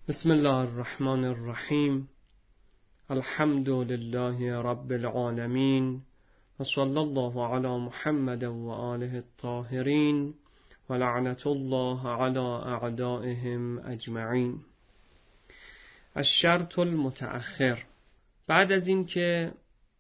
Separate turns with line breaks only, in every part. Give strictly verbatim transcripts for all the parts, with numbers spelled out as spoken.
بسم الله الرحمن الرحیم. الحمد لله رب العالمین و صلی الله علی محمد و آله الطاهرین و لعنت الله علی اعدائهم اجمعین. الشرط المتأخر. بعد از این که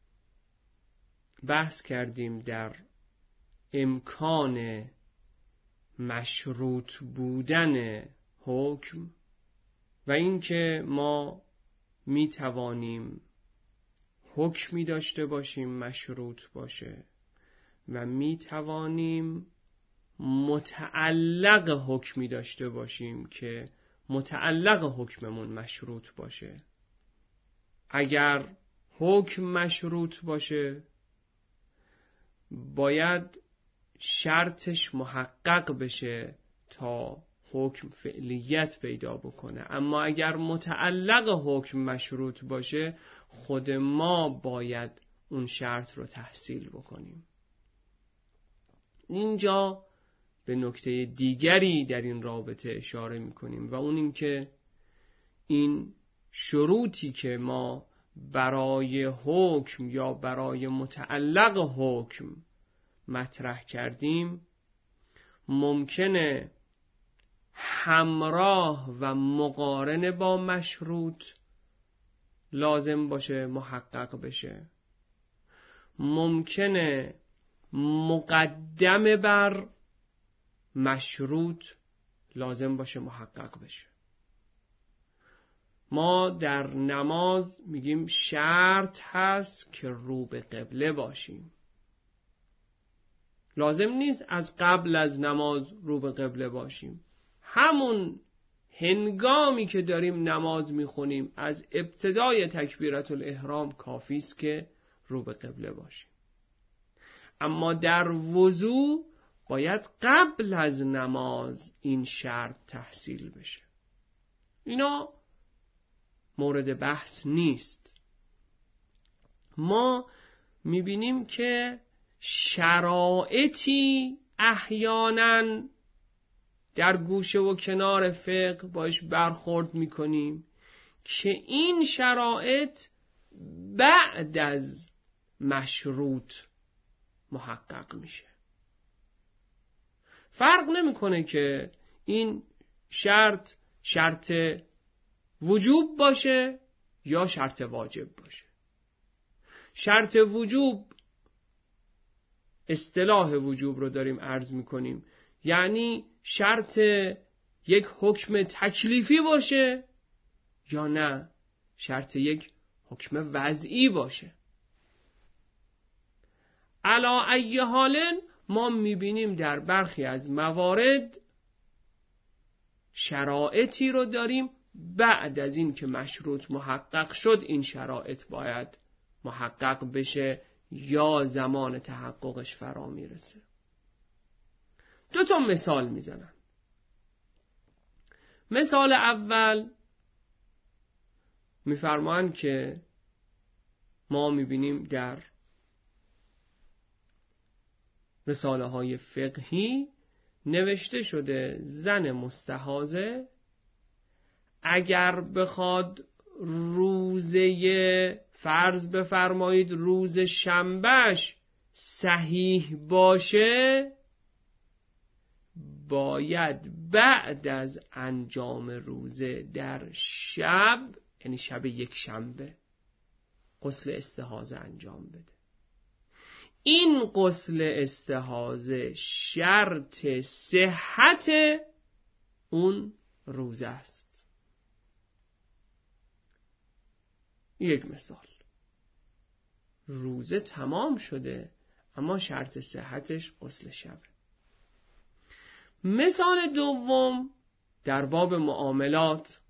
بحث کردیم در امکان مشروط بودن حکم و اینکه ما می توانیم حکمی داشته باشیم مشروط باشه و می توانیم متعلق حکمی داشته باشیم که متعلق حکممون مشروط باشه. اگر حکم مشروط باشه باید شرطش محقق بشه تا حکم فعلیت پیدا بکنه، اما اگر متعلق حکم مشروط باشه خود ما باید اون شرط رو تحصیل بکنیم. اینجا به نکته دیگری در این رابطه اشاره میکنیم و اون این که این شروطی که ما برای حکم یا برای متعلق حکم مطرح کردیم ممکنه همراه و مقارن با مشروط لازم باشه، محقق بشه. ممکنه مقدم بر مشروط لازم باشه، محقق بشه. ما در نماز میگیم شرط هست که رو به قبله باشیم. لازم نیست از قبل از نماز رو به قبله باشیم. همون هنگامی که داریم نماز میخونیم از ابتدای تکبیرت الاحرام کافی است که رو به قبله باشیم. اما در وضو باید قبل از نماز این شرط تحصیل بشه. اینا مورد بحث نیست. ما میبینیم که شرایطی احیانا در گوشه و کنار فقه باش برخورد میکنیم که این شرایط بعد از مشروط محقق میشه. فرق نمیکنه که این شرط شرط وجوب باشه یا شرط واجب باشه. شرط وجوب، اصطلاح وجوب رو داریم عرض میکنیم، یعنی شرط یک حکم تکلیفی باشه یا نه شرط یک حکم وضعی باشه. علا ای حالن ما میبینیم در برخی از موارد شرایطی رو داریم بعد از این که مشروط محقق شد این شرایط باید محقق بشه یا زمان تحققش فرا میرسه. دو تا مثال میزنم. مثال اول میفرمایند که ما میبینیم در رساله های فقهی نوشته شده زن مستحاضه اگر بخواد روزه فرض بفرمایید روز شنبهش صحیح باشه باید بعد از انجام روزه در شب، یعنی شب یک شنبه، غسل استحاضه انجام بده. این غسل استحاضه شرط صحت اون روزه است. یک مثال. روزه تمام شده اما شرط صحتش غسل شبه. مثال دوم در باب معاملات،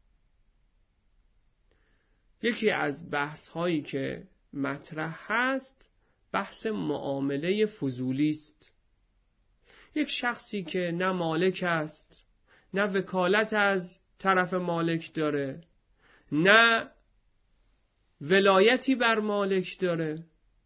یکی از بحث هایی که مطرح هست بحث معامله فضولی است. یک شخصی که نه مالک است، نه وکالت از طرف مالک داره، نه ولایتی بر مالک داره،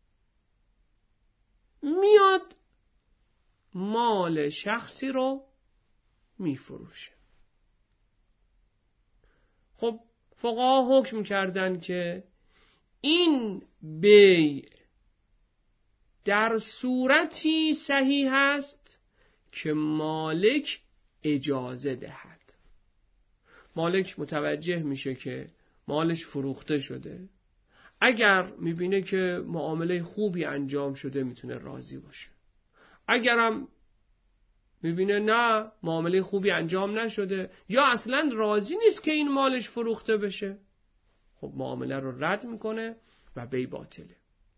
میاد مال شخصی رو میفروشه. خب فقها حکم کردن که این بیع در صورتی صحیح است که مالک اجازه دهد. مالک متوجه میشه که مالش فروخته شده، اگر میبینه که معامله خوبی انجام شده میتونه راضی باشه. اگرم میبینه نه معامله خوبی انجام نشده یا اصلا راضی نیست که این مالش فروخته بشه، خب معامله رو رد میکنه و بیع باطله.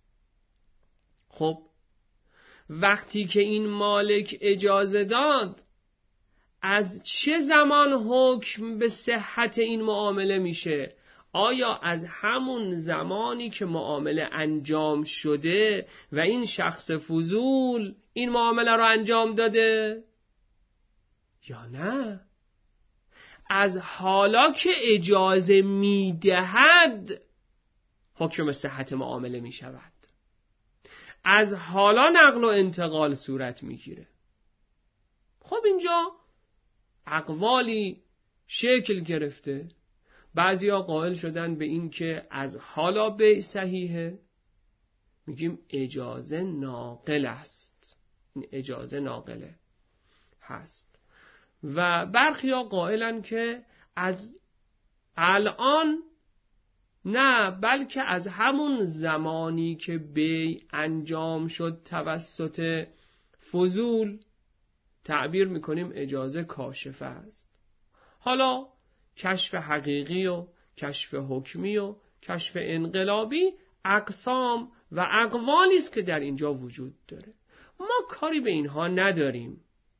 خب وقتی که این مالک اجازه داد، از چه زمان حکم به صحت این معامله میشه؟ آیا از همون زمانی که معامله انجام شده و این شخص فضول این معامله رو انجام داده یا نه از حالا که اجازه میدهد حکم به صحت معامله میشود؟ از حالا نقل و انتقال صورت میگیره. خب اینجا اقوالی شکل گرفته. بعضیا قائل شدن به این که از حالا بیع صحیحه، میگیم اجازه ناقل است، این اجازه ناقله هست. و برخیا قائلن که از الان نه، بلکه از همون زمانی که بیع انجام شد توسط فضول تعبیر میکنیم اجازه کاشفه است. حالا کشف حقیقی و کشف حکمی و کشف انقلابی اقسام و اقوالی است که در اینجا وجود داره. ما کاری به اینها نداریم،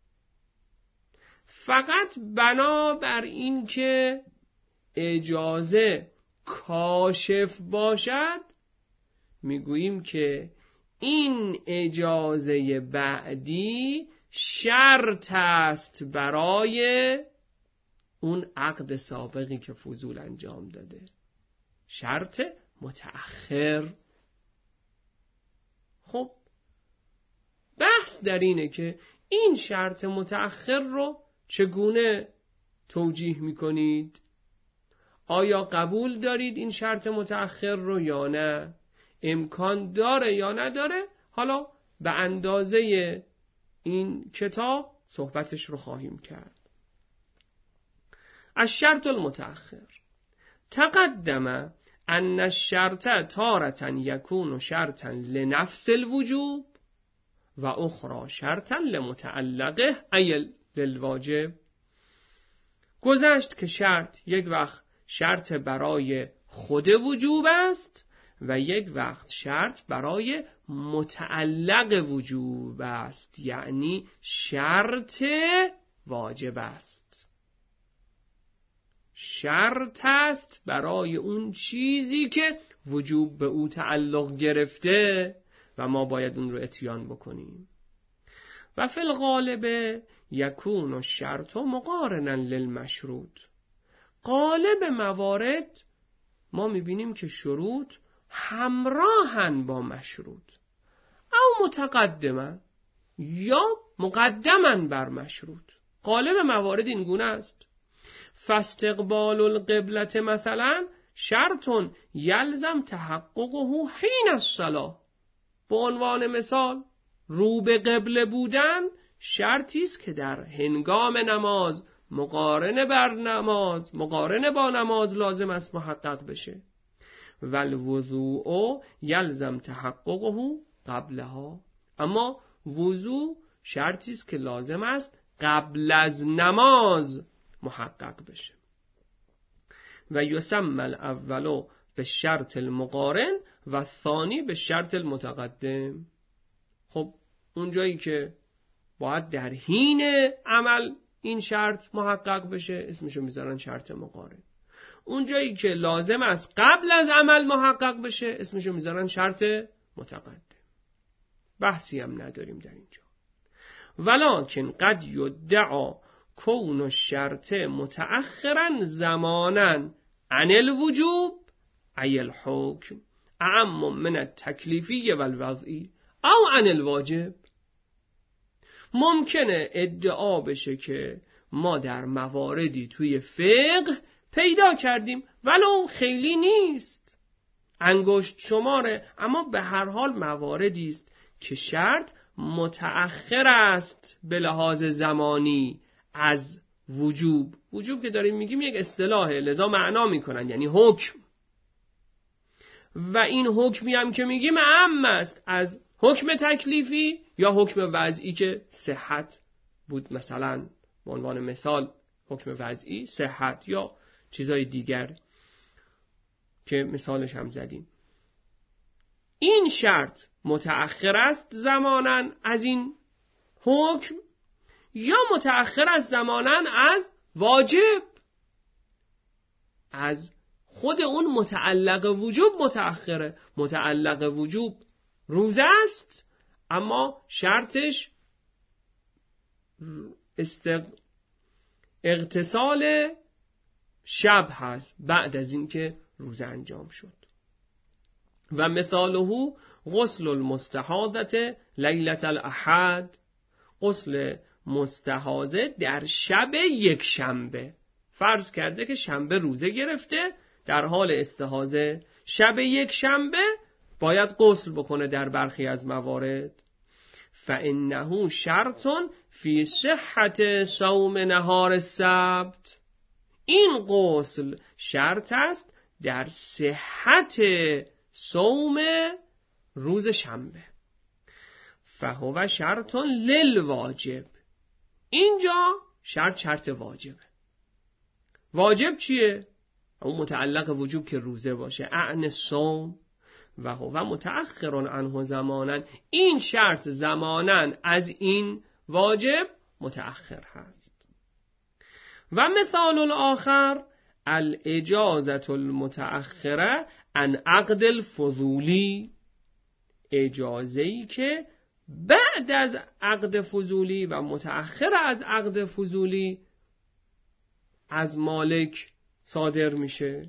فقط بنا بر این که اجازه کاشف باشد میگوییم که این اجازه بعدی شرط است برای اون عقد سابقی که فضول انجام داده، شرط متأخر. خب بحث در اینه که این شرط متأخر رو چگونه توجیه میکنید؟ آیا قبول دارید این شرط متأخر رو یا نه؟ امکان داره یا نداره؟ حالا به اندازه این کتاب صحبتش رو خواهیم کرد. الشرط المتأخر تقدم ان الشرط تارة یکون شرطا لنفس الوجوب و اخرى شرطا لمتعلقه ای للواجب. گذشت که شرط یک وقت شرط برای خود وجوب است و یک وقت شرط برای متعلق وجوب است، یعنی شرط واجب است. شرط است برای اون چیزی که وجوب به او تعلق گرفته و ما باید اون رو اتیان بکنیم. و فی الغالب یکون الشرط مقارنا للمشروط. غالب موارد ما میبینیم که شروط همراهن با مشروط، او متقدما یا مقدما بر مشروط. غالب موارد این گونه است. فاستقبال القبلة مثلا شرط یلزم تحققه حین الصلاة. به عنوان مثال رو به قبله بودن شرطی است که در هنگام نماز مقارنه بر نماز مقارنه با نماز لازم است محقق بشه. والوضوء یلزم تحققه قبلها. اما وضوء شرطی است که لازم است قبل از نماز محقق بشه. و یسمى الاول به شرط المقارن و ثانی به شرط المتقدم. خب اونجایی که باید در حین عمل این شرط محقق بشه اسمشو میذارن شرط مقارن. اونجایی که لازم است قبل از عمل محقق بشه اسمشو میذارن شرط متقدم. بحثی هم نداریم در اینجا. ولکن قد یدعا کون الشرط متأخرا زمانا عن الوجوب ای الحکم اعم من التکلیفی والوضعی او عن الواجب. ممکنه ادعا بشه که ما در مواردی توی فقه پیدا کردیم ولو خیلی نیست، انگشت شماره، اما به هر حال مواردی است که شرط متأخر است به لحاظ زمانی از وجوب. وجوب که داریم میگیم یک اصطلاحه، لذا معنا میکنن یعنی حکم، و این حکمی هم که میگیم عام است از حکم تکلیفی یا حکم وضعی که صحت بود، مثلا به عنوان مثال حکم وضعی صحت یا چیزای دیگر که مثالش هم زدیم. این شرط متأخر است زماناً از این حکم یا متأخر است زماناً از واجب، از خود اون متعلق وجوب متأخره. متعلق وجوب روزه است اما شرطش استق... اغتسال شب هست بعد از اینکه روزه انجام شد. و مثاله غسل المستحاضة لیلة الاحد، غسل مستحاضه در شب یک شنبه. فرض کرده که شنبه روزه گرفته، در حال استحاضه شب یک شنبه باید غسل بکنه در برخی از موارد. فإنه شرط فی صحت صوم نهار السبت، این غسل شرط است در صحت صوم روز شنبه. فهو شرط للواجب، اینجا شرط شرط واجبه. واجب چیه؟ اون متعلق وجوب که روزه باشه، اعن صوم، و هو متأخر عنه زمانا، این شرط زمانا از این واجب متأخر هست. و مثال الاخر الاجازة المتأخره عن عقد الفضولی، اجازه‌ای که بعد از عقد فضولی و متأخر از عقد فضولی از مالک صادر میشه،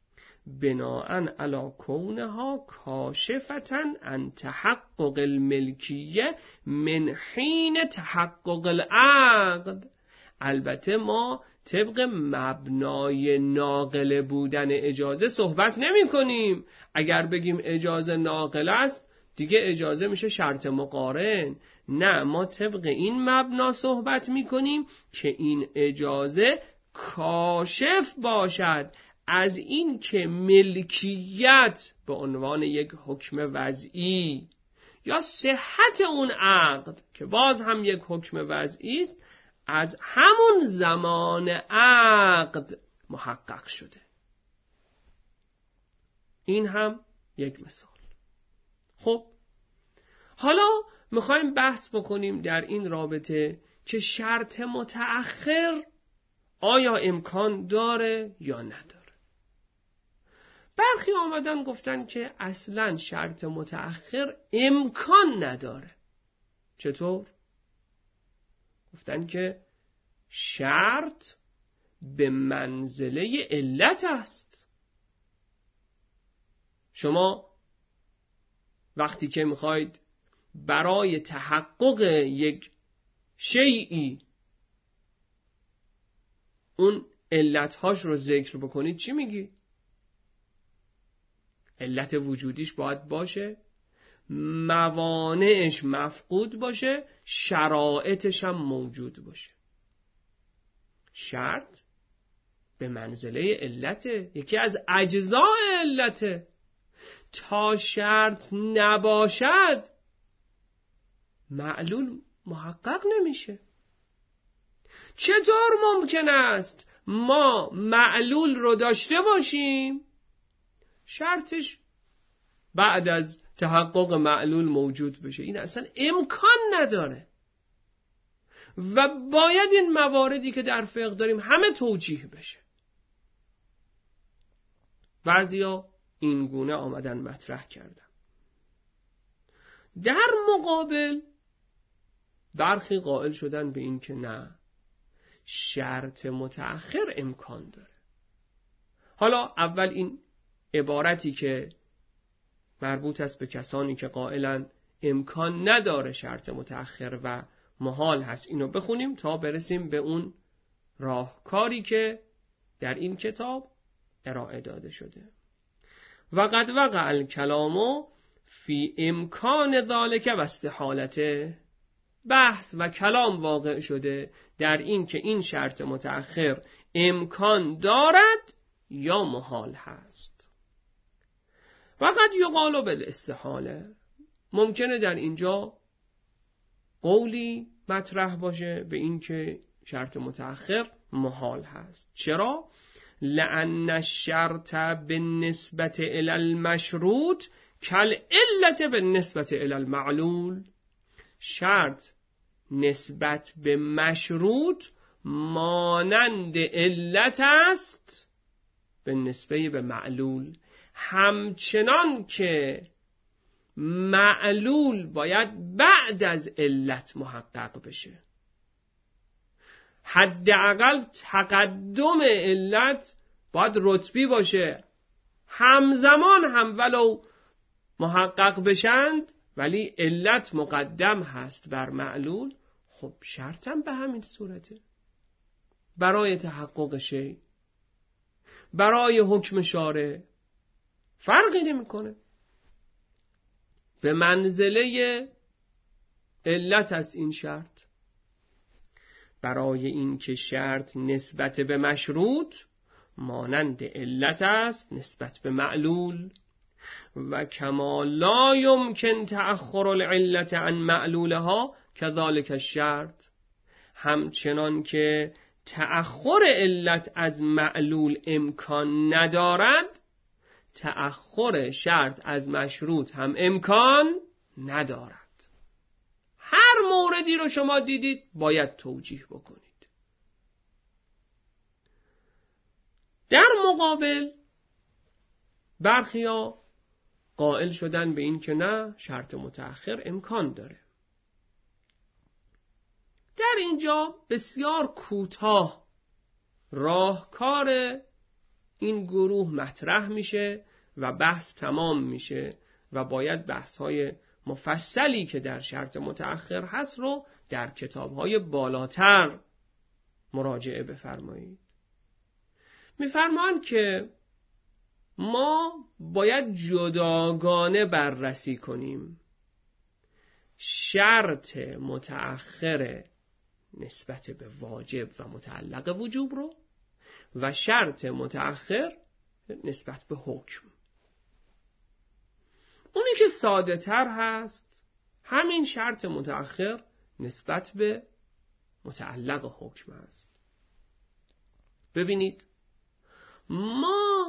بناءً علی کونها کاشفة عن تحقق الملکیه من حین تحقق العقد. البته ما طبق مبنای ناقل بودن اجازه صحبت نمی کنیم. اگر بگیم اجازه ناقل است دیگه اجازه میشه شرط مقارن. نه، ما طبق این مبنا صحبت می کنیم که این اجازه کاشف باشد از این که ملکیت به عنوان یک حکم وضعی یا صحت اون عقد که باز هم یک حکم وضعی است از همون زمان عقد محقق شده. این هم یک مثال. خب حالا میخوایم بحث بکنیم در این رابطه که شرط متأخر آیا امکان داره یا نداره. برخی آمدن گفتن که اصلا شرط متأخر امکان نداره. چطور؟ گفتن که شرط به منزله علت است. شما وقتی که میخواید برای تحقق یک شیئی اون علتهاش رو ذکر بکنید چی میگی؟ علت وجودیش باید باشه، موانعش مفقود باشه، شرایطش هم موجود باشه. شرط به منزله علته، یکی از اجزاء علته. تا شرط نباشد معلول محقق نمیشه. چطور ممکن است ما معلول رو داشته باشیم شرطش بعد از تحقق معلول موجود بشه؟ این اصلا امکان نداره و باید این مواردی که در فقه داریم همه توجیه بشه. بعضیا این گونه آمدن مطرح کردن. در مقابل برخی قائل شدن به این که نه، شرط متأخر امکان داره. حالا اول این عبارتی که مربوط است به کسانی که قائلن امکان نداره شرط متأخر و محال هست اینو بخونیم تا برسیم به اون راهکاری که در این کتاب ارائه داده شده. و قد وقع الکلام فی امکان ذالک و استحالته، بحث و کلام واقع شده در این که این شرط متأخر امکان دارد یا محال هست. و قد یقال بالاستحاله، ممکنه در اینجا قولی مطرح باشه به این که شرط متأخر محال هست. چرا؟ لأن الشرط بالنسبة إلى المشروط كالعلة بالنسبة إلى المعلول. شرط نسبت به مشروط مانند علت است به نسبه به معلول، همچنان که معلول باید بعد از علت محقق بشه. حداقل تقدم علت باید رتبی باشه، همزمان هم ولو محقق بشند ولی علت مقدم هست بر معلول. خب شرطم به همین صورته. برای تحقق شی، برای حکم شارع فرقی نمیکنه، به منزله علت از این شرط. برای این که شرط نسبت به مشروط مانند علت است نسبت به معلول. و کما لا یمکن تأخر العلت عن معلولها کذالک الشرط، همچنان که تأخر علت از معلول امکان ندارد، تأخر شرط از مشروط هم امکان ندارد. هر موردی رو شما دیدید باید توجیه بکنید. در مقابل برخیا قائل شدن به این که نه، شرط متأخر امکان داره. در اینجا بسیار کوتاه راهکار این گروه مطرح میشه و بحث تمام میشه و باید بحث‌های مفصلی که در شرط متأخر هست رو در کتاب‌های بالاتر مراجعه بفرمایید. میفرمان که ما باید جداگانه بررسی کنیم شرط متأخر نسبت به واجب و متعلق وجوب رو و شرط متأخر نسبت به حکم. اونی که ساده تر هست همین شرط متأخر نسبت به متعلق حکم است. ببینید ما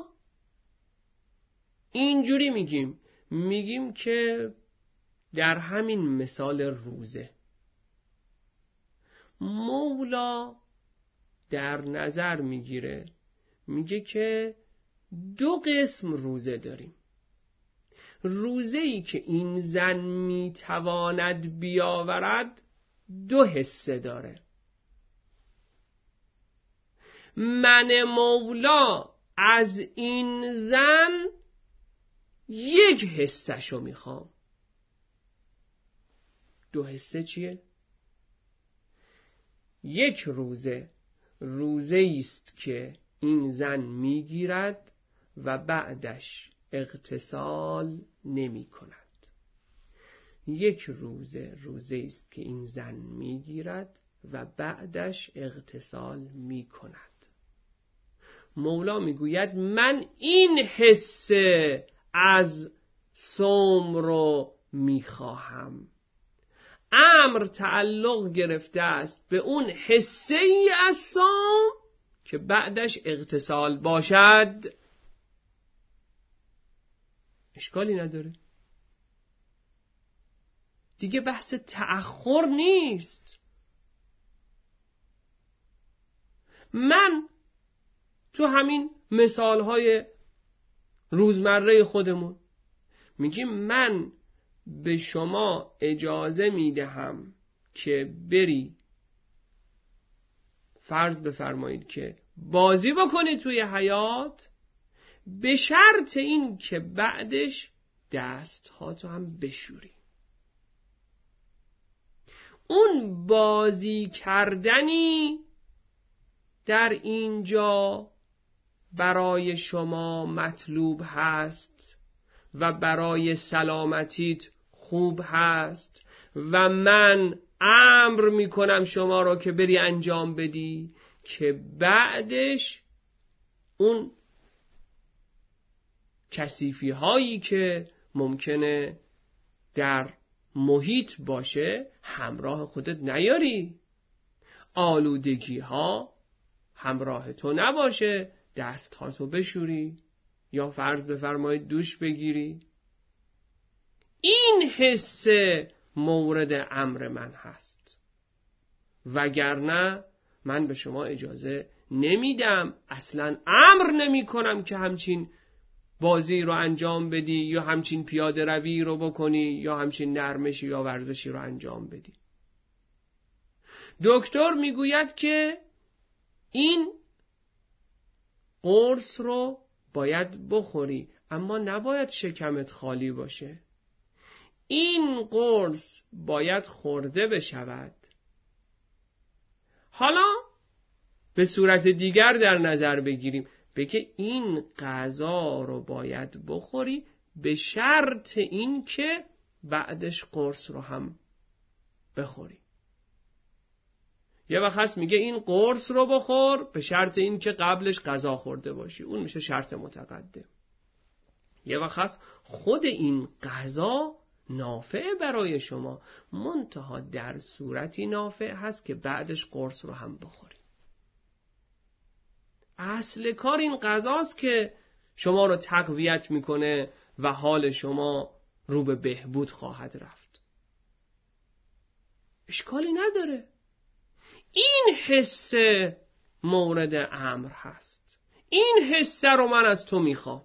اینجوری میگیم میگیم که در همین مثال روزه مولا در نظر میگیره، میگه که دو قسم روزه داریم. روزه‌ای که این زن میتواند بیاورد دو حصه داره. من مولا از این زن یک حصه‌شو میخوام. دو حصه چیه؟ یک روزه روزه است که این زن میگیرد و بعدش اغتسال نمی کند. یک روزه روزه است که این زن میگیرد و بعدش اغتسال می کند. مولا میگوید من این حصه از صوم رو میخواهم. امر تعلق گرفته است به اون حصه ای از صوم که بعدش اغتسال باشد. اشکالی نداره دیگه، بحث تأخر نیست. من تو همین مثالهای روزمره خودمون میگیم من به شما اجازه میدهم که بری فرض بفرمایید که بازی بکنی توی حیات، به شرط این که بعدش دست هاتو هم بشوری. اون بازی کردنی در اینجا برای شما مطلوب هست و برای سلامتیت خوب هست و من امر میکنم شما را که بری انجام بدی، که بعدش اون کثیفی هایی که ممکنه در محیط باشه همراه خودت نیاری، آلودگی ها همراه تو نباشه، دست ها تو بشوری یا فرض بفرمایید دوش بگیری. این حس مورد امر من هست، وگرنه من به شما اجازه نمیدم، اصلا امر نمی کنم که همچین بازی رو انجام بدی یا همچین پیاده روی رو بکنی یا همچین نرمشی یا ورزشی رو انجام بدی. دکتر میگوید که این قرص رو باید بخوری، اما نباید شکمت خالی باشه. این قرص باید خورده بشود. حالا به صورت دیگر در نظر بگیریم، بگه این غذا رو باید بخوری به شرط این که بعدش قرص رو هم بخوری. یه وقت هست میگه این قرص رو بخور به شرط این که قبلش غذا خورده باشی، اون میشه شرط متقدم. یه وقت هست خود این غذا نافع برای شما، منتها در صورتی نافع هست که بعدش قرص رو هم بخوری. اصل کار این غذاست که شما رو تقویت میکنه و حال شما رو به بهبود خواهد رفت. اشکالی نداره. این حس مورد امر هست. این حس رو من از تو میخوام.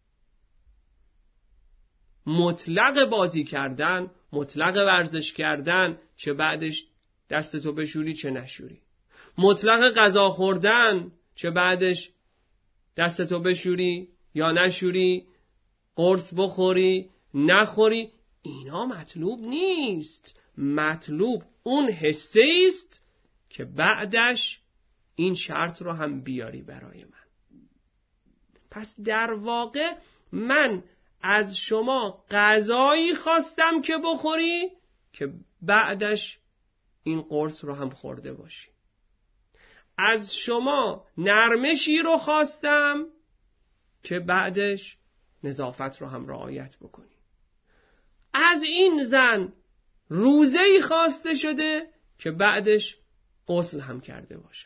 مطلق بازی کردن، مطلق ورزش کردن، چه بعدش دستتو بشوری چه نشوری. مطلق غذا خوردن، چه بعدش دستتو بشوری یا نشوری، قرص بخوری نخوری، اینا مطلوب نیست. مطلوب اون حسه است که بعدش این شرط رو هم بیاری برای من. پس در واقع من از شما غذایی خواستم که بخوری که بعدش این قرص رو هم خورده باشی. از شما نرمشی رو خواستم که بعدش نظافت رو هم رعایت بکنی. از این زن روزه‌ای خواسته شده که بعدش غسل هم کرده باشد.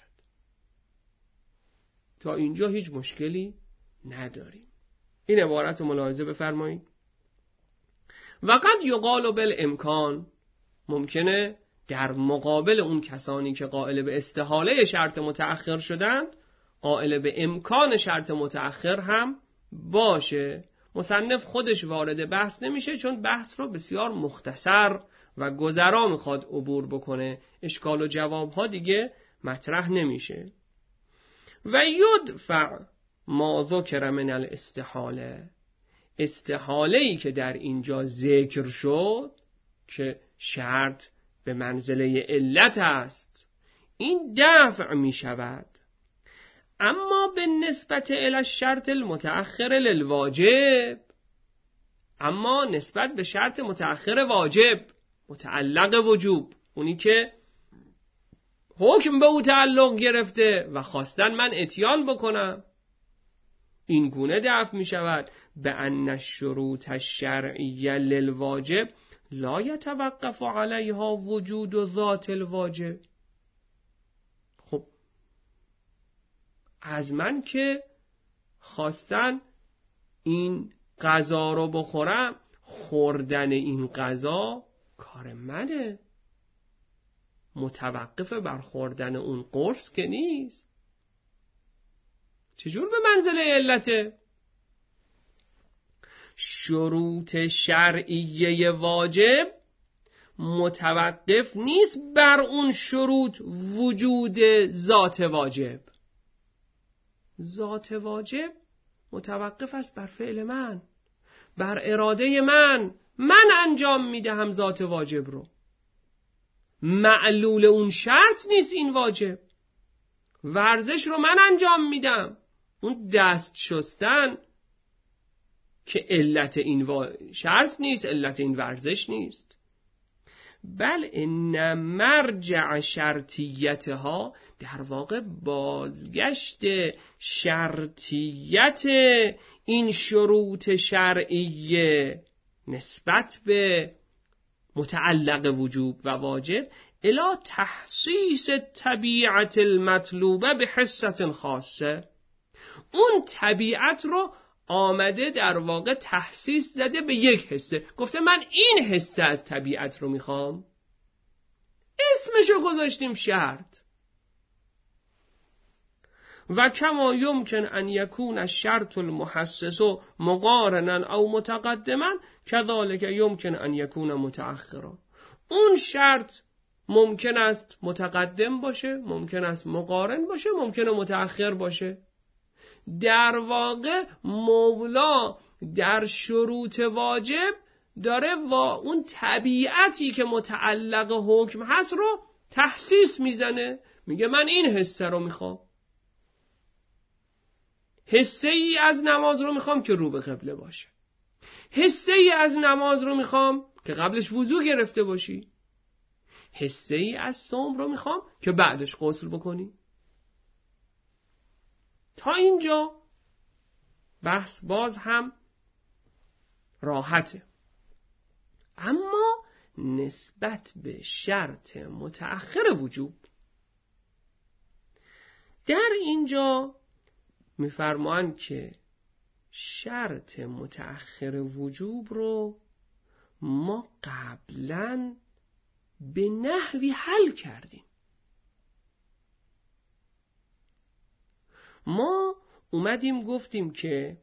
تا اینجا هیچ مشکلی نداریم. این عبارت رو ملاحظه بفرمایید. وقد یقال بالامکان، ممکنه در مقابل اون کسانی که قائل به استحاله شرط متأخر شدند، قائل به امکان شرط متأخر هم باشه. مصنف خودش وارد بحث نمیشه چون بحث رو بسیار مختصر و گذرا میخواد عبور بکنه، اشکال و جواب ها دیگه مطرح نمیشه. و یدفع ما ذکر من الاستحاله، استحاله ای که در اینجا ذکر شد که شرط به منزله علت است، این دفع می شود. اما به نسبت الی الشرط المتأخر للواجب، اما نسبت به شرط متأخر واجب متعلق وجوب، اونی که حکم به او تعلق گرفته و خواستن من اتیان بکنم، این گونه دفع می شود. به ان الشروط الشرعیه للواجب لا یتوقف علیها وجود و ذات الواجب. خب از من که خواستن این غذا رو بخورم، خوردن این غذا کار منه، متوقف بر خوردن اون قرص که نیست. چجور به منزله علته؟ شروط شرعیه واجب متوقف نیست بر اون شروط وجود ذات واجب. ذات واجب متوقف است بر فعل من، بر اراده من. من انجام میدهم ذات واجب رو. معلول اون شرط نیست این واجب. ورزش رو من انجام میدم، اون دست شستن که علت این و... شرط نیست، علت این ورزش نیست. بل ان مرجع شرطیتها، در واقع بازگشت شرطیت این شروط شرعیه نسبت به متعلق وجوب و واجب الی تحسیس طبیعت المطلوبه به حصة خاصه، اون طبیعت رو آمده در واقع تحسیس زده به یک حصه، گفته من این حصه از طبیعت رو میخوام، اسمشو گذاشتیم شرط. و کما یمکن ان یکون الشرط المحسس مقارنا او متقدما کذالک یمکن ان یکون متأخرا، اون شرط ممکن است متقدم باشه، ممکن است مقارن باشه، ممکن است متأخر باشه. در واقع مولا در شروط واجب داره و اون طبیعتی که متعلق حکم هست رو تحسیس میزنه، میگه من این حصه رو میخوام، حصه ای از نماز رو میخوام که رو به قبله باشه، حصه ای از نماز رو میخوام که قبلش وضو گرفته باشی، حصه ای از صوم رو میخوام که بعدش غسل بکنی. تا اینجا بحث باز هم راحته. اما نسبت به شرط متأخر وجوب، در اینجا میفرمایند که شرط متأخر وجوب رو ما قبلاً به نحوی حل کردیم. ما اومدیم گفتیم که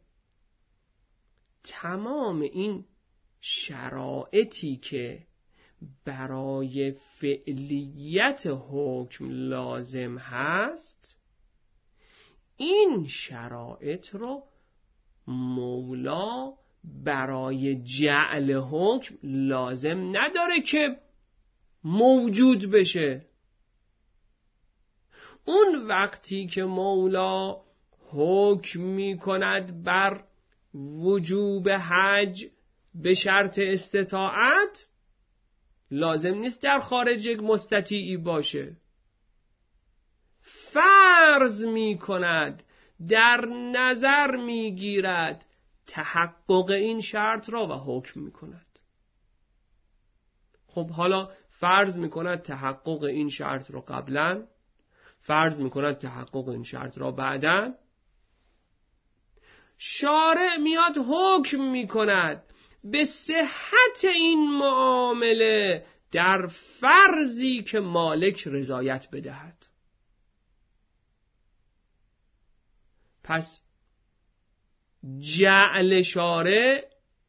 تمام این شرایطی که برای فعلیت حکم لازم هست، این شرایط رو مولا برای جعل حکم لازم نداره که موجود بشه. اون وقتی که مولا حکم می کند بر وجوب حج به شرط استطاعت، لازم نیست در خارج یک مستطیعی باشه، فرض می کند، در نظر می گیرد تحقق این شرط را و حکم می کند. خب حالا فرض می کند تحقق این شرط را قبلا، فرض می کند تحقق این شرط را بعدا، شارع میاد حکم می کند به صحت این معامله در فرضی که مالک رضایت بدهد. پس جعل شارع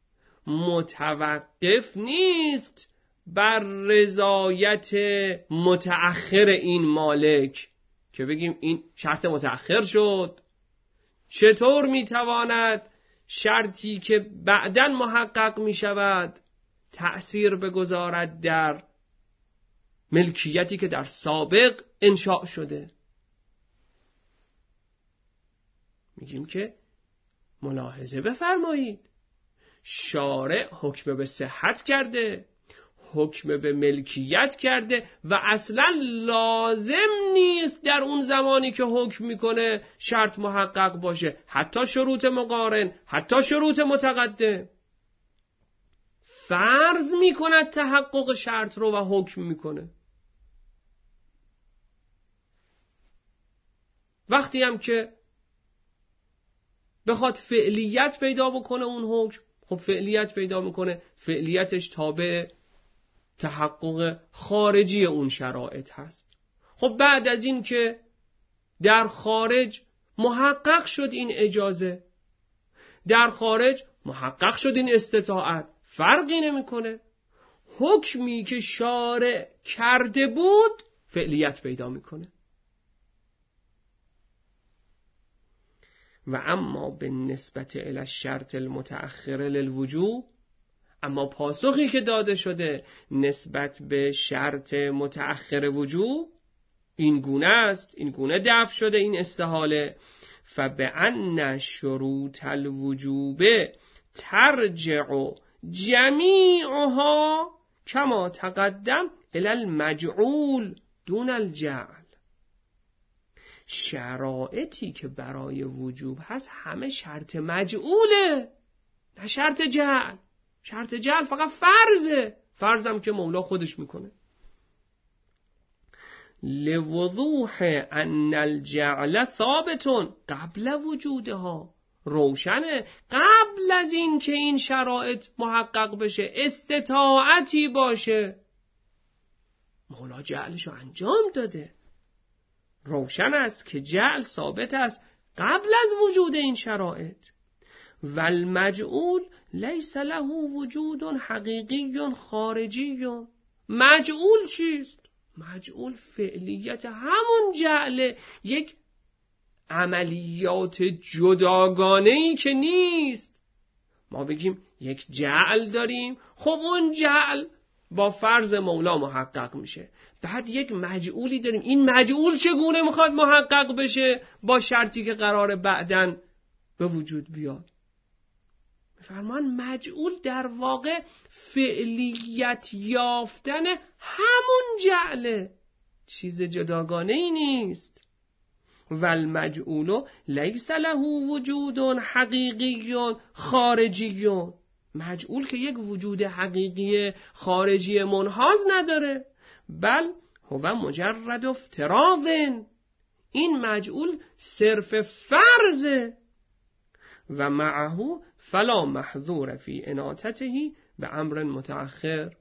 متوقف نیست بر رضایت متأخر این مالک که بگیم این شرط متأخر شد، چطور میتواند شرطی که بعداً محقق میشود تأثیر بگذارد در ملکیتی که در سابق انشاء شده؟ میگیم که ملاحظه بفرمایید، شارع حکم به صحت کرده، حکم به ملکیت کرده و اصلا لازم نیست در اون زمانی که حکم میکنه شرط محقق باشه، حتی شروط مقارن، حتی شروط متقدم. فرض میکند تحقق شرط رو و حکم میکنه. وقتی هم که بخواد فعلیت پیدا بکنه اون حکم، خب فعلیت پیدا میکنه، فعلیتش تابع تحقق خارجی اون شرایط هست. خب بعد از این که در خارج محقق شد این اجازه، در خارج محقق شد این استطاعت، فرقی نمیکنه، حکمی که شارع کرده بود فعلیت پیدا میکنه. و اما به نسبت الی الشرط المتأخر للوجوب، اما پاسخی که داده شده نسبت به شرط متأخر وجوب این گونه است، این گونه دفع شده این استحاله. فبأن شروط الوجوب ترجع جمیعها کما تقدم الی المجعول دون الجعل. شرایطی که برای وجوب هست همه شرط مجعوله، نه شرط جعل. شرط جعل فقط فرضه، فرضم که مولا خودش میکنه. لوضوح ان الجعل ثابت قبل وجودها، روشنه قبل از این که این شرایط محقق بشه استطاعتی باشه مولا جعلشو انجام داده. روشن است که جعل ثابت است قبل از وجود این شرایط. والمجعول لیس له وجود حقیقی خارجی. مجعول چیست؟ مجعول فعلیت همون جعل، یک عملیات جداگانه‌ای که نیست. ما بگیم یک جعل داریم، خب اون جعل با فرض مولا محقق میشه. بعد یک مجعولی داریم، این مجعول چگونه میخواد محقق بشه با شرطی که قراره بعداً به وجود بیاد؟ فرمان مجعول در واقع فعلیت یافتن همون جعله، چیز جداگانه ای نیست. والمجعول لیس له وجود حقیقی خارجی. مجعول که یک وجود حقیقی خارجی منحاز نداره، بل هو مجرد افتراض. این مجعول صرف فرضه. و معه فلا محظور فی اناطته به امر متأخر.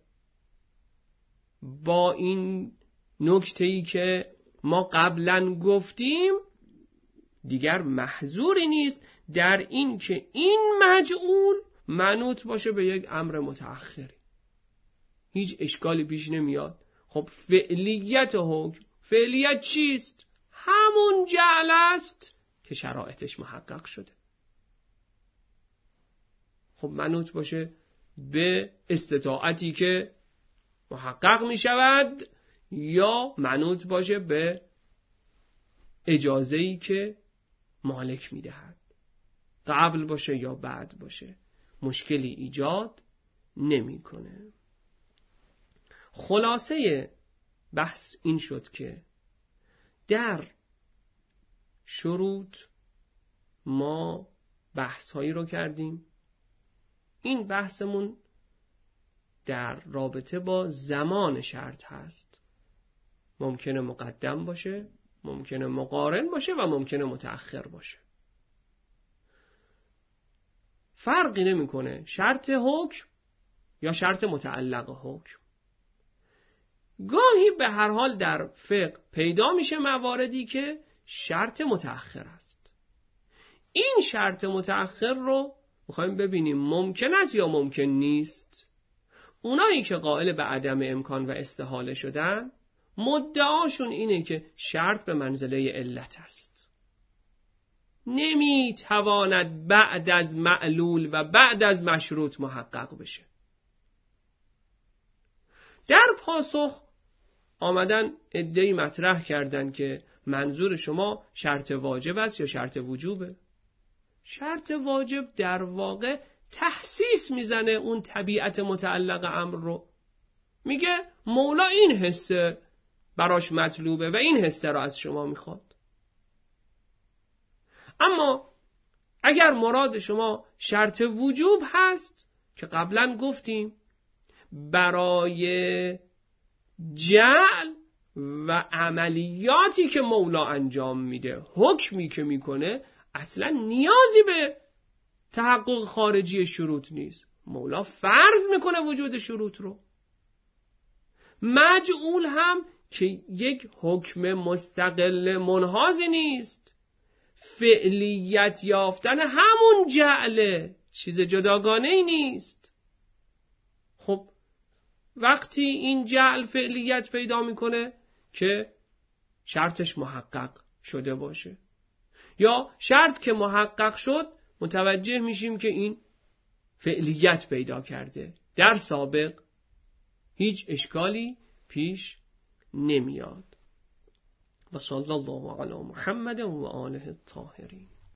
با این نکته‌ای که ما قبلا گفتیم دیگر محظوری نیست در این که این مجعول منوط باشه به یک امر متأخری. هیچ اشکالی پیش نمیاد. خب فعلیت حکم، فعلیت چیست؟ همون جعل است که شرایطش محقق شده. خب منوط باشه به استطاعتی که محقق می شود یا منوط باشه به اجازه‌ای که مالک می دهد، قبل باشه یا بعد باشه، مشکلی ایجاد نمی کنه. خلاصه بحث این شد که در شروط ما بحث هایی رو کردیم. این بحثمون در رابطه با زمان شرط هست. ممکنه مقدم باشه، ممکنه مقارن باشه و ممکنه متأخر باشه. فرقی نمیکنه شرط حکم یا شرط متعلق حکم. گاهی به هر حال در فقه پیدا میشه مواردی که شرط متأخر است. این شرط متأخر رو میخوایم ببینیم ممکن است یا ممکن نیست. اونایی که قائل به عدم امکان و استحاله شدن مدعاشون اینه که شرط به منزله علت است، نمیتواند بعد از معلول و بعد از مشروط محقق بشه. در پاسخ آمدن عده‌ای مطرح کردن که منظور شما شرط واجب است یا شرط وجوبه؟ شرط واجب در واقع تخصیص میزنه اون طبیعت متعلق امر رو. میگه مولا این حسه براش مطلوبه و این حسه را از شما میخواد. اما اگر مراد شما شرط وجوب هست که قبلا گفتیم برای جعل و عملیاتی که مولا انجام میده، حکمی که میکنه، اصلا نیازی به تحقق خارجی شروط نیست. مولا فرض میکنه وجود شروط رو. مجعول هم که یک حکم مستقل منحازی نیست، فعلیت یافتن همون جعله، چیز جداگانه ای نیست. خب وقتی این جعل فعلیت پیدا میکنه که شرطش محقق شده باشه، یا شرط که محقق شد متوجه میشیم که این فعلیت پیدا کرده، در سابق هیچ اشکالی پیش نمیاد. و صلی الله علی محمد و آله الطاهرین.